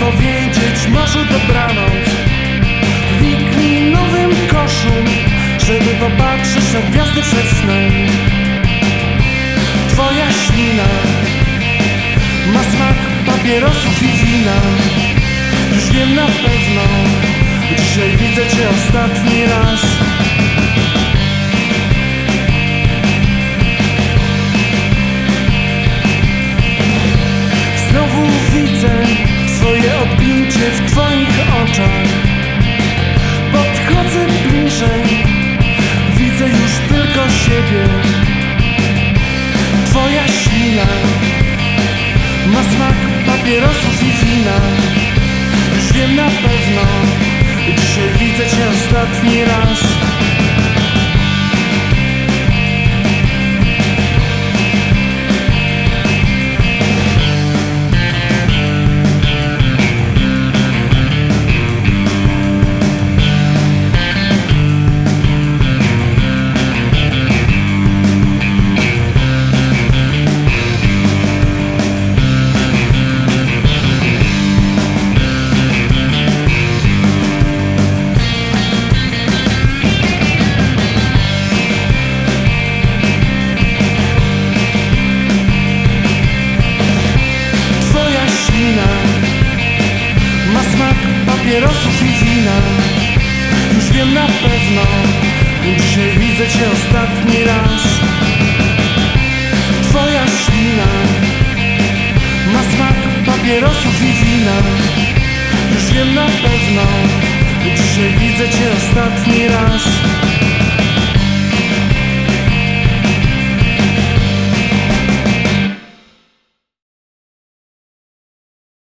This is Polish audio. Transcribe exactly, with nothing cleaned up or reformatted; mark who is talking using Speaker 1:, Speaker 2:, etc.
Speaker 1: powiedzieć morzu dobranoc w wiklinowym koszu, żeby popatrzeć na gwiazdy przed snem. Twoja ślina ma smak papierosów i wina. Już wiem na pewno, dzisiaj widzę cię ostatni raz. Znowu widzę swoje odbicie w twoich oczach. Podchodzę bliżej, widzę już tylko siebie. Twoja ślina ma smak papierosów i wina. Już wiem na pewno, dzisiaj widzę cię ostatni raz. Papierosów i wina. Już wiem na pewno, dzisiaj widzę cię ostatni raz. Twoja ślina ma smak papierosów i wina. Już wiem na pewno, dzisiaj widzę cię ostatni raz.